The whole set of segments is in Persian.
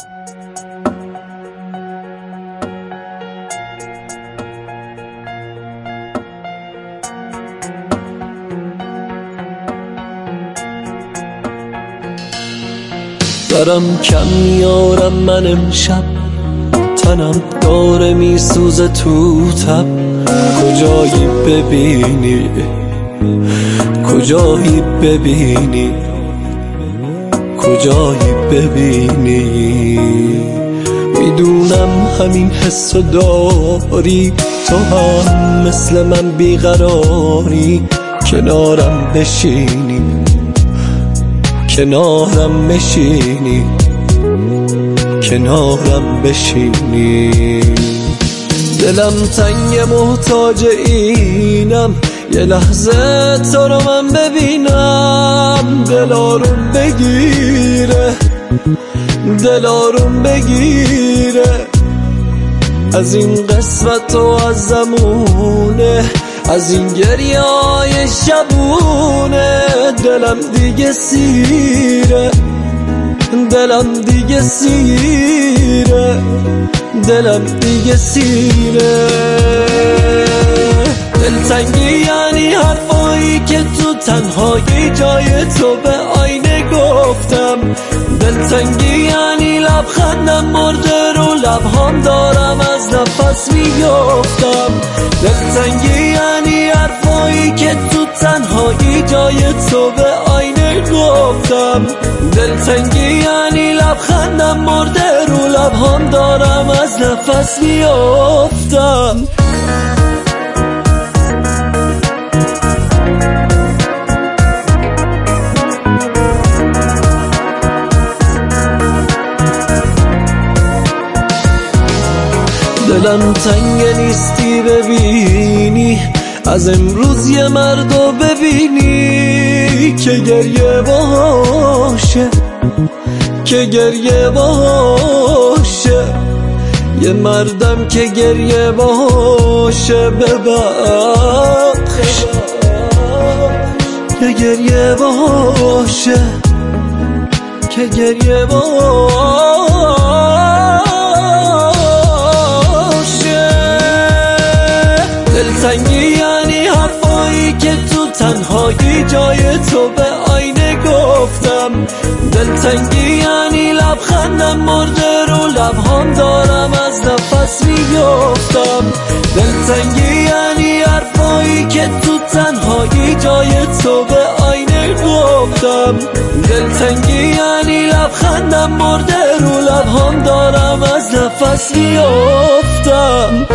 دارم کم میارم من امشب، تنم داره میسوزه تو تب. کجایی ببینی، کجایی ببینی، کجایی ببینی. میدونم همین حسو داری، تو هم مثل من بیقراری. کنارم بشینی، کنارم بشینی، کنارم بشینی. دلم تنگ محتاج اینم، یه لحظه تو رو من ببینم. دلاروم بگیره، دلاروم بگیره. از این قسمت و از زمونه، از این گریه های شبونه. دلم دیگه سیره، دلم دیگه سیره، دلم دیگه سیره. دلتنگی یعنی حرفایی که تو تنهایی جای تو به آینه گفتم. دلتنگی یعنی لبخندم مرده رو لبهام، دارم از نفس میافتم. دلتنگی یعنی حرفایی که تو تنهایی جای تو به آینه گفتم. دلتنگی یعنی لبخندم مرده رو لبهام، دارم از نفس میافتم. دلم تنگ نیستی ببینی، از امروز یه مردو ببینی که گریه باشه، که گریه باشه. یه مردم که گریه باشه، ببخش که گریه باشه، که گریه باشه. دلتنگی یعنی حرفایی که تو تنهایی جای تو به آینه گفتم. دلتنگی یعنی لبخندم مرده رو لبهام، دارم از نفس میافتم. دلتنگی یعنی حرفایی که تو تنهایی جای تو به آینه گفتم. دلتنگی یعنی لبخندم مرده رو لبهام، دارم از نفس میافتم.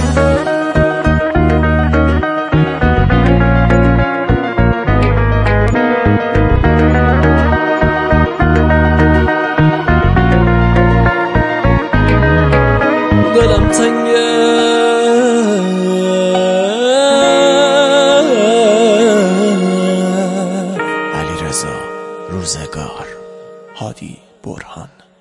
دلم تنگه، علیرضا روزگار، هادی برهان.